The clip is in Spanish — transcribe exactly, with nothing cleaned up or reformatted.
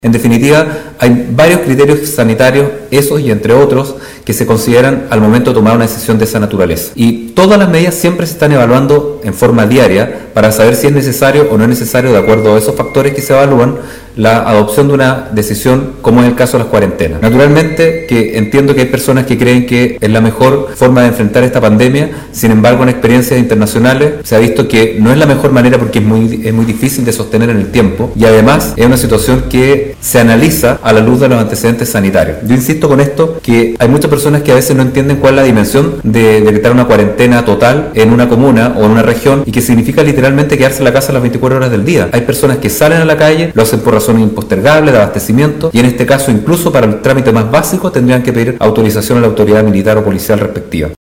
En definitiva, hay varios criterios sanitarios, esos y entre otros, que se consideran al momento de tomar una decisión de esa naturaleza. Y todas las medidas siempre se están evaluando en forma diaria para saber si es necesario o no es necesario, de acuerdo a esos factores que se evalúan, la adopción de una decisión, como es el caso de las cuarentenas. Naturalmente que entiendo que hay personas que creen que es la mejor forma de enfrentar esta pandemia, sin embargo en experiencias internacionales se ha visto que no es la mejor manera porque es muy, es muy difícil de sostener en el tiempo y además es una situación que se analiza a la luz de los antecedentes sanitarios. Yo insisto con esto que hay muchas personas que a veces no entienden cuál es la dimensión de decretar una cuarentena total en una comuna o en una región y que significa literalmente quedarse en la casa las veinticuatro horas del día. Hay personas que salen a la calle, lo hacen por razones impostergables de abastecimiento y en este caso incluso para el trámite más básico tendrían que pedir autorización a la autoridad militar o policial respectiva.